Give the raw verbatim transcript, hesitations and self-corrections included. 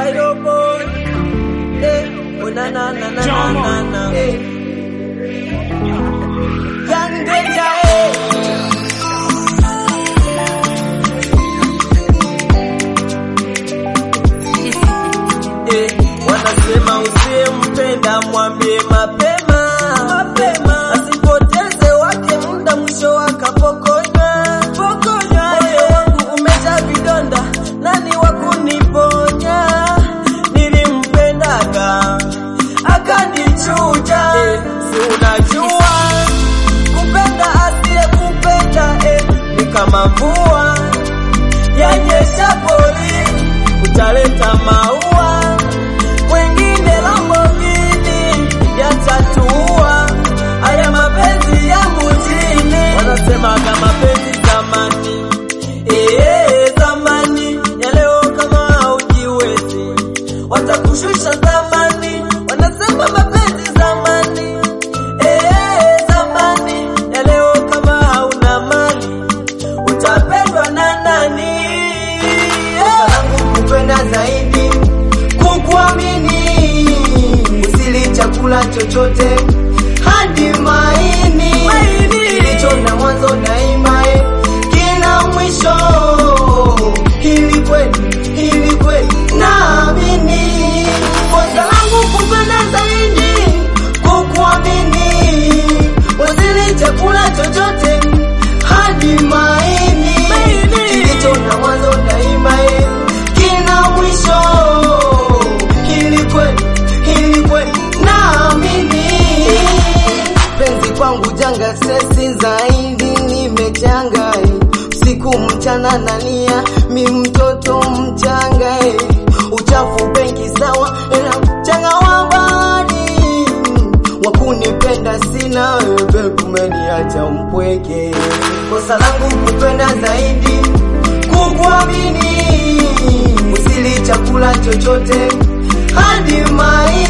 Cairo boy. Eh, oh na na na na na na na. Eh. Young Danger, eh. Eh, wanasema usiyempenda mwambie mapema, mapema. Asipoteze wake muda mwisho akapokonywa, pokonywa. Moyo wangu umejaa vidonda, nani wa kuniponya? Nilimpendaga akanichuja, eh, si unajua kupenda asiye kupenda, eh, ni kama mvua yanyesha pori, utaleta maua, wengine Lamborghini yatatua. Haya mapenzi ya mjini, wanasemaga mapenzi zamani, eh, zamani. Ya leo kama haujiwezi watakushusha zamani, wanasema mapenzi zamani, eh, zamani. Ya leo kama hauna mali utapendwa na nani? Kupenda zaidi kukuamini, usili chakula chochote hadi maini, kilicho na mwanzo daima kina mwisho. Hili kweli, hili kweli naamini. Kosa langu kupenda zaidi kukuamini, usili chakula chochote hadi maini, kilicho na mwanzo daima kina mwisho. Hili kweli, hili kweli naamini. Penzi kwangu janga, sesi zaidi nimechanga, usiku mchana nalia, mi mtoto mchanga. Uchafu benki sawa ena mchanga wa bahari, wakunipenda sina, wewe umeniacha mpweke. Kosa langu kupenda zaidi kukuamini, usili chakula chochote hadi mai